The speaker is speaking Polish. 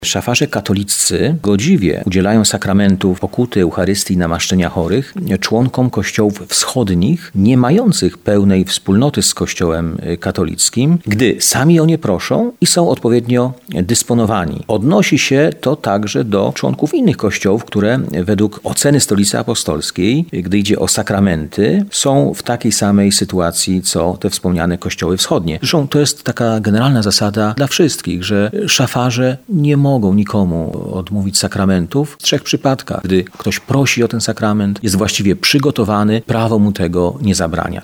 Szafarze katoliccy godziwie udzielają sakramentów pokuty, Eucharystii i namaszczenia chorych członkom kościołów wschodnich, nie mających pełnej wspólnoty z Kościołem katolickim, gdy sami o nie proszą i są odpowiednio dysponowani. Odnosi się to także do członków innych kościołów, które według oceny Stolicy Apostolskiej, gdy idzie o sakramenty, są w takiej samej sytuacji, co te wspomniane kościoły wschodnie. Zresztą to jest taka generalna zasada dla wszystkich, że szafarze nie mogą nikomu odmówić sakramentów w 3 przypadkach. Gdy ktoś prosi o ten sakrament, jest właściwie przygotowany, prawo mu tego nie zabrania.